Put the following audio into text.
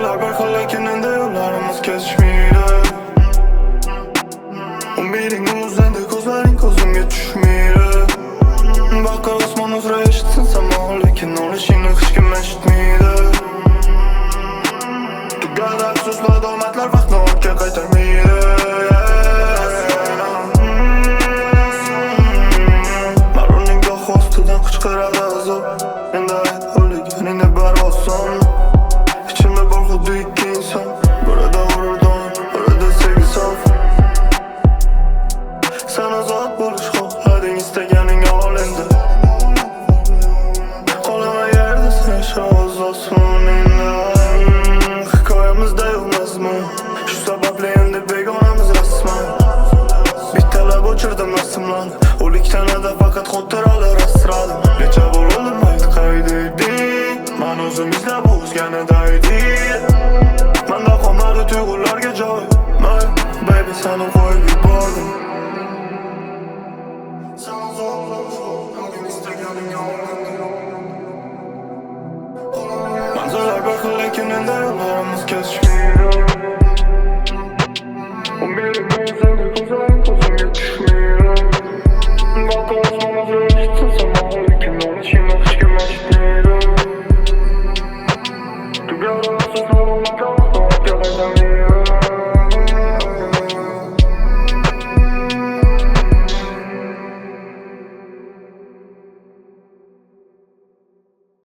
Hayallar bir xil lekin endi yo'llarimiz kesishmaydi. Umiding o'zingda, ko'zlaring ko'zimga tushmaydi. Boqar osmon uzra eshitsin samo, lekin olishingni hech kim eshitmaydi. Tugadi afsuslar, omadlar vaqtni ortga qaytarmaydi. Marunning goh ostidan qichqiradi azob. Endi ayt o'lganingni bar oson. Ichimda bor xuddi ikki inson, birida g'ururdon, birida sevgi sof. Sen ozod bo'lish xohlading, istaganing ol endi. Qolaman yerda sen yasha o'z osmoningda. Hikoyamizda yo'q mazmun, shu sababli endi begonamiz rasman. Bittalab o'chirdim rasmlarni, o'lik tanada faqat xotiralar asradim. Necha bor o'lmaydi qayd eding, man o'zim izlab o'zganida edik. Manda qolmadi tuyg'ularga joy, baby seni qo'yib yubordim.